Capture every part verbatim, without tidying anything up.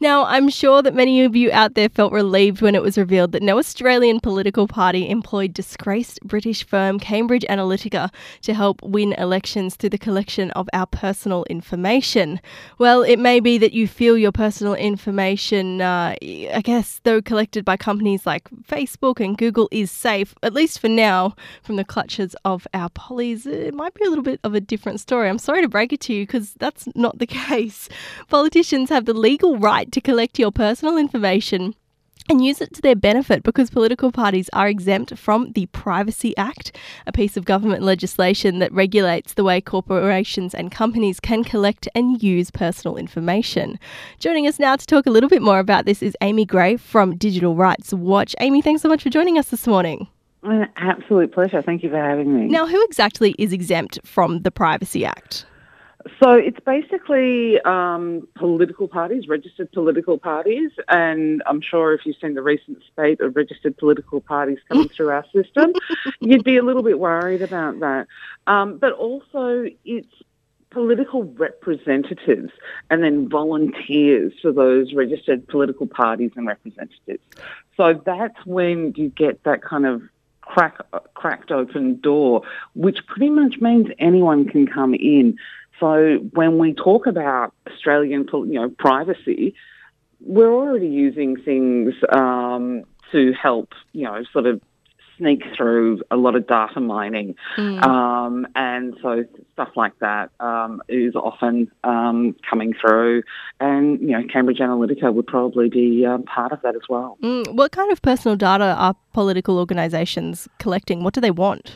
Now, I'm sure that many of you out there felt relieved when it was revealed that no Australian political party employed disgraced British firm Cambridge Analytica to help win elections through the collection of our personal information. Well, it may be that you feel your personal information, uh, I guess, though collected by companies like Facebook and Google, is safe, at least for now, from the clutches of our pollies. It might be a little bit of a different story. I'm sorry to break it to you because that's not the case. Politicians have the legal right to collect your personal information and use it to their benefit because political parties are exempt from the Privacy Act, a piece of government legislation that regulates the way corporations and companies can collect and use personal information. Joining us now to talk a little bit more about this is Amy Gray from Digital Rights Watch. Amy, thanks so much for joining us this morning. An absolute pleasure. Thank you for having me. Now, who exactly is exempt from the Privacy Act? So it's basically um, political parties, registered political parties, and I'm sure if you've seen the recent spate of registered political parties coming through our system, you'd be a little bit worried about that. Um, but also it's political representatives and then volunteers for those registered political parties and representatives. So that's when you get that kind of crack, cracked open door, which pretty much means anyone can come in. So when we talk about Australian, you know, privacy, we're already using things um, to help, you know, sort of sneak through a lot of data mining. Mm. Um, and so stuff like that um, is often um, coming through. And, you know, Cambridge Analytica would probably be um, part of that as well. Mm. What kind of personal data are political organisations collecting? What do they want?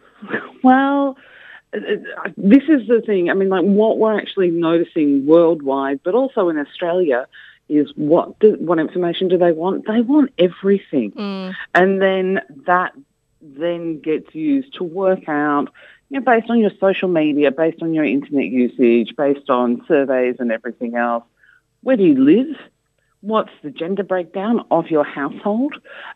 Well, this is the thing. I mean, like what we're actually noticing worldwide, but also in Australia, is what do, what information do they want? They want everything, mm. and then that then gets used to work out, you know, based on your social media, based on your internet usage, based on surveys and everything else. Where do you live? What's the gender breakdown of your household?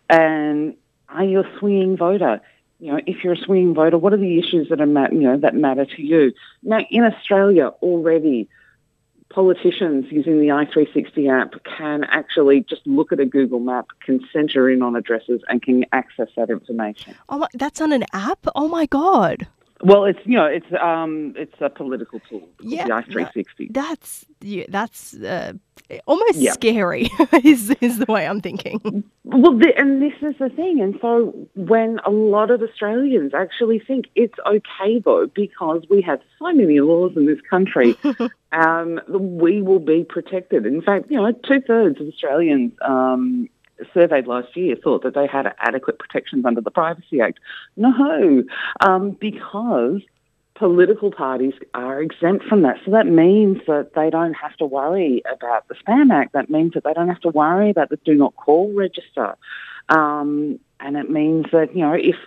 And are you a swinging voter? You know, if you're a swinging voter, what are the issues that are mat- you know that matter to you? Now, in Australia already, politicians using the i three sixty app can actually just look at a Google map, can centre in on addresses, and can access that information. Oh, my, that's on an app? Oh my God! Well, it's you know it's um it's a political tool. Yeah, the i three sixty. That's yeah, that's uh, almost yeah. scary. is is the way I'm thinking. Well, the, and this is the thing, and so when a lot of Australians actually think it's okay though, because we have so many laws in this country, um, we will be protected. In fact, you know, two thirds of Australians um, surveyed last year thought that they had adequate protections under the Privacy Act. No, um, because political parties are exempt from that. So that means that they don't have to worry about the Spam Act. That means that they don't have to worry about the Do Not Call register. Um, and it means that, you know, if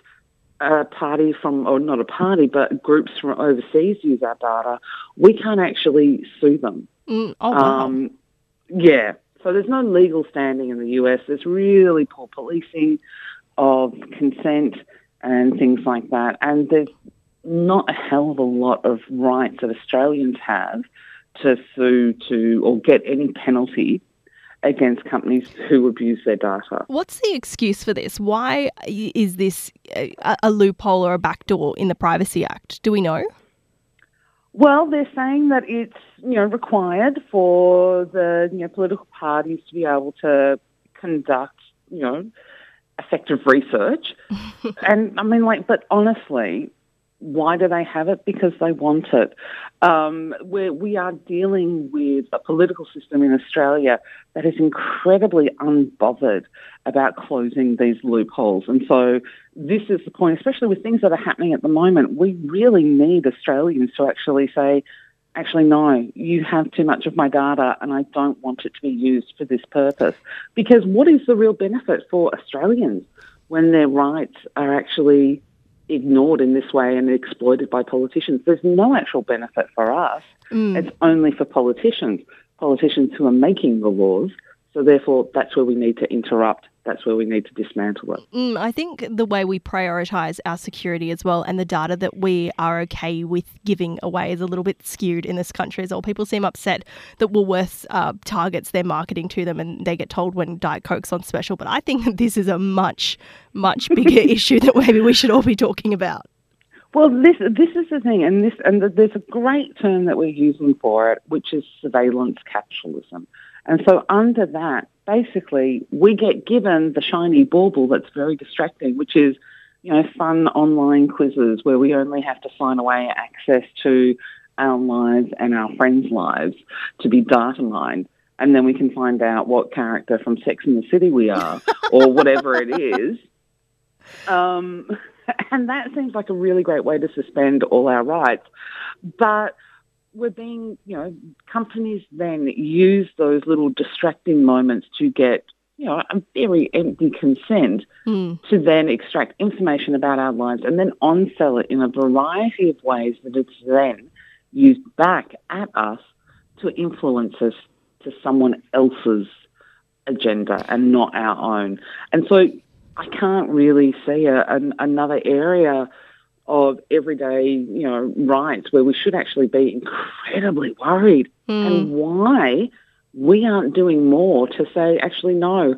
a party from, or not a party, but groups from overseas use our data, we can't actually sue them. Mm, oh, wow. Um, yeah. So there's no legal standing in the U S. There's really poor policing of consent and things like that. And there's not a hell of a lot of rights that Australians have to sue to or get any penalty against companies who abuse their data. What's the excuse for this? Why is this a, a loophole or a backdoor in the Privacy Act? Do we know? Well, they're saying that it's, you know, required for the, you know, political parties to be able to conduct, you know, effective research. And I mean, like, but honestly, why do they have it? Because they want it. Um, we're, we are dealing with a political system in Australia that is incredibly unbothered about closing these loopholes. And so this is the point, especially with things that are happening at the moment. We really need Australians to actually say, actually, no, you have too much of my data and I don't want it to be used for this purpose. Because what is the real benefit for Australians when their rights are actually ignored in this way and exploited by politicians? There's no actual benefit for us. Mm. It's only for politicians, politicians who are making the laws. So therefore, that's where we need to interrupt that's where we need to dismantle it. Mm, I think the way we prioritise our security as well, and the data that we are okay with giving away, is a little bit skewed in this country as well. People seem upset that Woolworths uh, targets their marketing to them and they get told when Diet Coke's on special. But I think that this is a much, much bigger issue that maybe we should all be talking about. Well, this this is the thing, and this and there's a great term that we're using for it, which is surveillance capitalism. And so under that, basically, we get given the shiny bauble that's very distracting, which is, you know, fun online quizzes where we only have to sign away access to our lives and our friends' lives to be data mined. And then we can find out what character from Sex and the City we are or whatever it is. Um And that seems like a really great way to suspend all our rights. But we're being, you know, companies then use those little distracting moments to get, you know, a very empty consent mm. to then extract information about our lives and then on-sell it in a variety of ways that it's then used back at us to influence us to someone else's agenda and not our own. And so I can't really see a, an, another area of everyday, you know, rights where we should actually be incredibly worried mm. and why we aren't doing more to say, actually, no,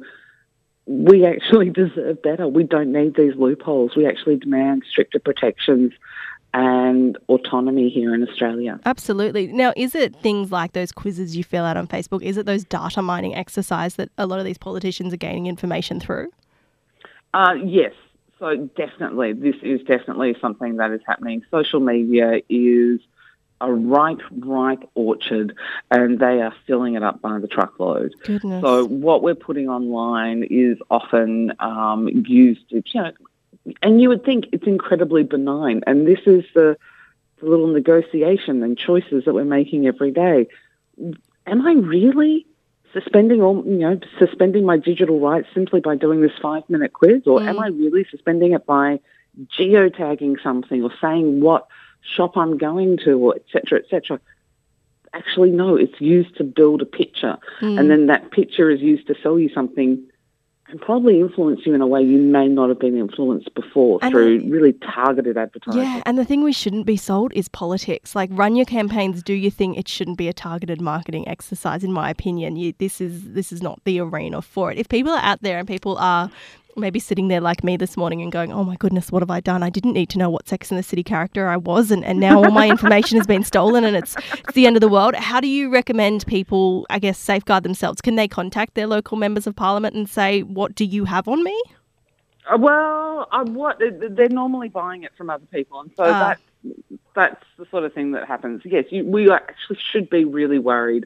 we actually deserve better. We don't need these loopholes. We actually demand stricter protections and autonomy here in Australia. Absolutely. Now, is it things like those quizzes you fill out on Facebook? Is it those data mining exercise that a lot of these politicians are gaining information through? Uh, yes. So definitely, this is definitely something that is happening. Social media is a ripe, ripe orchard, and they are filling it up by the truckload. Goodness. So what we're putting online is often um, used, you know, and you would think it's incredibly benign. And this is the, the little negotiation and choices that we're making every day. Am I really suspending all, you know, suspending my digital rights simply by doing this five-minute quiz, or mm. am I really suspending it by geotagging something or saying what shop I'm going to, or et cetera, et cetera? Actually, no, it's used to build a picture, mm. and then that picture is used to sell you something and probably influence you in a way you may not have been influenced before and through the, really targeted advertising. Yeah, and the thing we shouldn't be sold is politics. Like, run your campaigns, do your thing. It shouldn't be a targeted marketing exercise, in my opinion. You, this is this is not the arena for it. If people are out there and people are maybe sitting there like me this morning and going, oh my goodness, what have I done? I didn't need to know what Sex and the City character I was, and, and now all my information has been stolen and it's, it's the end of the world. How do you recommend people, I guess, safeguard themselves? Can they contact their local members of parliament and say, what do you have on me? Uh, well, uh, what they're normally buying it from other people, and so uh, that's, that's the sort of thing that happens. Yes, you, we actually should be really worried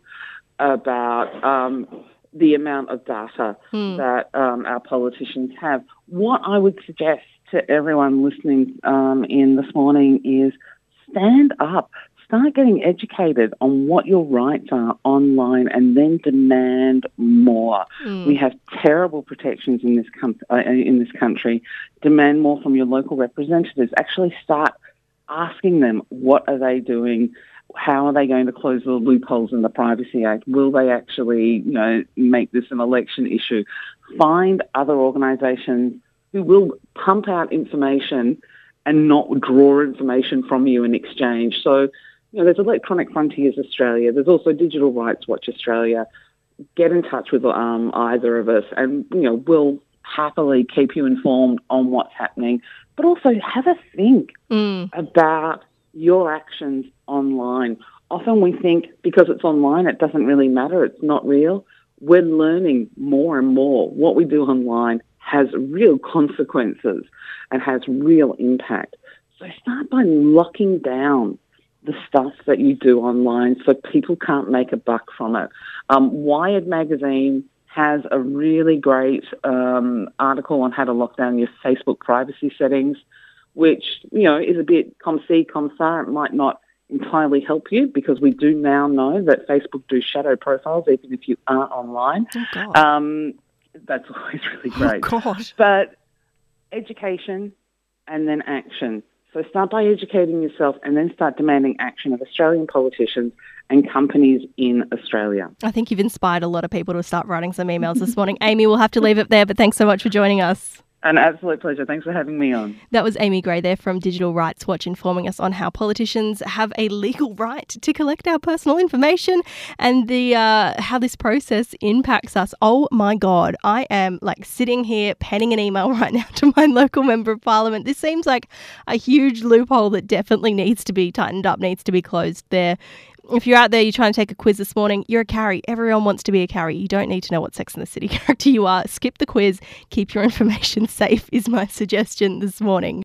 about um, the amount of data hmm. that um, our politicians have. What I would suggest to everyone listening um, in this morning is stand up, start getting educated on what your rights are online, and then demand more. Hmm. We have terrible protections in this com- uh, in this country. Demand more from your local representatives. Actually start asking them, what are they doing? How are they going to close the loopholes in the Privacy Act? Will they actually, you know, make this an election issue? Find other organisations who will pump out information and not draw information from you in exchange. So, you know, there's Electronic Frontiers Australia. There's also Digital Rights Watch Australia. Get in touch with um, either of us, and, you know, we'll happily keep you informed on what's happening. But also have a think mm. about your actions online. Often we think because it's online, it doesn't really matter, it's not real. We're learning more and more what we do online has real consequences and has real impact. So start by locking down the stuff that you do online so people can't make a buck from it. Um, Wired Magazine has a really great um, article on how to lock down your Facebook privacy settings, which, you know, is a bit com si, com sa. It might not entirely help you because we do now know that Facebook do shadow profiles even if you aren't online. Oh, God. Um, that's always really great. Oh, gosh. But education and then action. So start by educating yourself and then start demanding action of Australian politicians and companies in Australia. I think you've inspired a lot of people to start writing some emails this morning. Amy, we'll have to leave it there, but thanks so much for joining us. An absolute pleasure. Thanks for having me on. That was Amy Gray there from Digital Rights Watch, informing us on how politicians have a legal right to collect our personal information and the uh, how this process impacts us. Oh my God, I am like sitting here penning an email right now to my local member of parliament. This seems like a huge loophole that definitely needs to be tightened up, needs to be closed there. If you're out there, you're trying to take a quiz this morning, you're a carry. Everyone wants to be a carry. You don't need to know what Sex and the City character you are. Skip the quiz. Keep your information safe is my suggestion this morning.